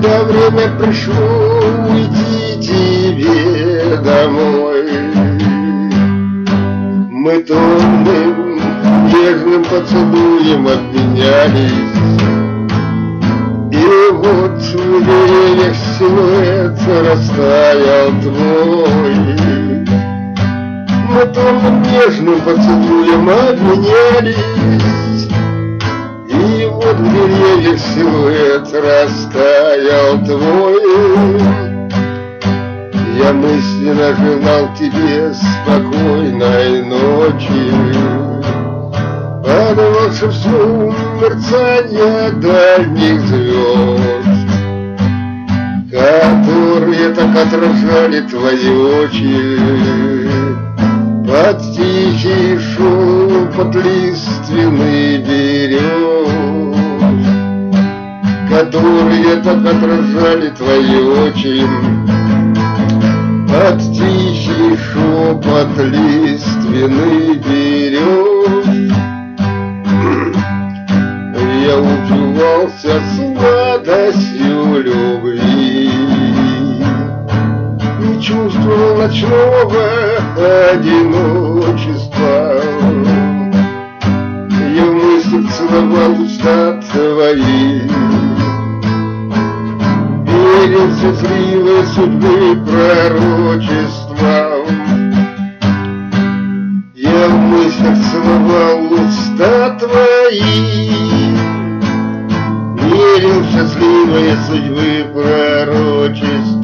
когда время пришло уйти тебе домой, мы томным, нежным поцелуем обменялись. И вот в деревьях силуэт растаял твой. Мы томным, нежным поцелуем обменялись. И вот в деревьях силуэт растаял твой. Я мысленно желал тебе спокойной ночи, под волшебством мерцания дальних звезд, которые так отражали твои очи, под тихий шепот лиственный берез, которые так отражали твои очи, под тихий шепот лиственный берез. Я упивался сладостью любви и чувствовал ночного одиночества. Я в мыслях целовал уста твои, верил в счастливой судьбы пророчества. Я в мыслях целовал уста твои, верил в счастливые судьбы пророчества.